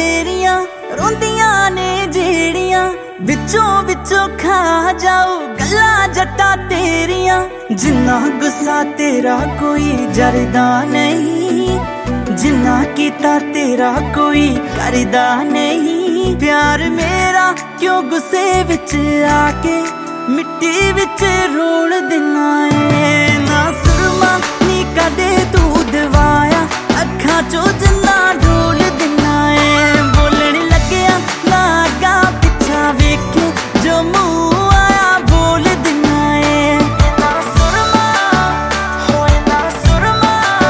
तेरियां रोंदियां ने जेड़ियां विचों विचों खा जाओ गल्ला जट्टा तेरियां। जिन्ना गुस्सा तेरा कोई जरदा नहीं, जिन्ना कीता तेरा कोई करदा नहीं। प्यार मेरा क्यों गुस्से विच आके मिट्टी विच रोल देना है। ना सुरमा नी कदे तू दवाया अखां चो जिन्ना ढोल देना है। बोलण लग्या ना अगा पिछा वेखे जो मुंह आया बोल देना है। ना सुरमा होए ना सुरमा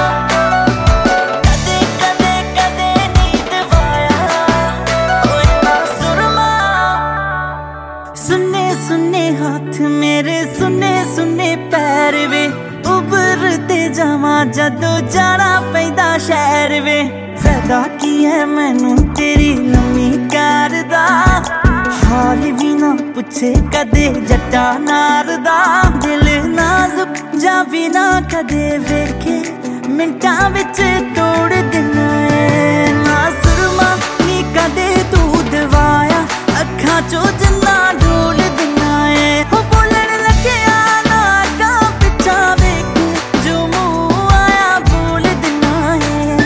कदे कदे कदे नी दवाया होए ना सुरमा। सुन्ने सुन्ने हाथ मेरे सुन्ने सुन्ने पैर वे उभरते जावां जदों जाना पैंदा शहर वे। फायदा की है मैनू तेरी लम्मी कार दा, हाल भी ना पुछे कदे जट्टा नार दा। दिल नाजुक जा भी ना कदे वेखे मिंटां विच तोड़ देना है। ना सुरमा नी कदे तू दवाया अखां चो जिन्ना ढोल देना है। हो बोलण लग्या ना अगां पिछा वेखे जो मुंह आया बोल देना है।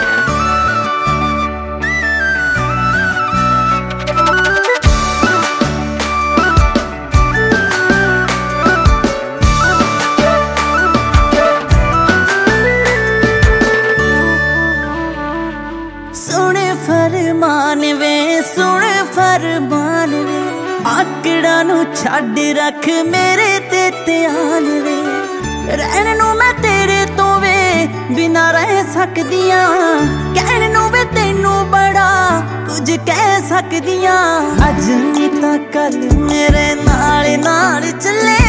सुन फरमान वे सुन फरमान वे आकड़ा नू छड्ड रख मेरे ते ध्यान वे। रहन नू मैं तेरे तो वे बिना रह सकदियां, कहण नू वे तेनू बड़ा कुछ कह सकदियां। अज नी तां कल मेरे नाल नाल चले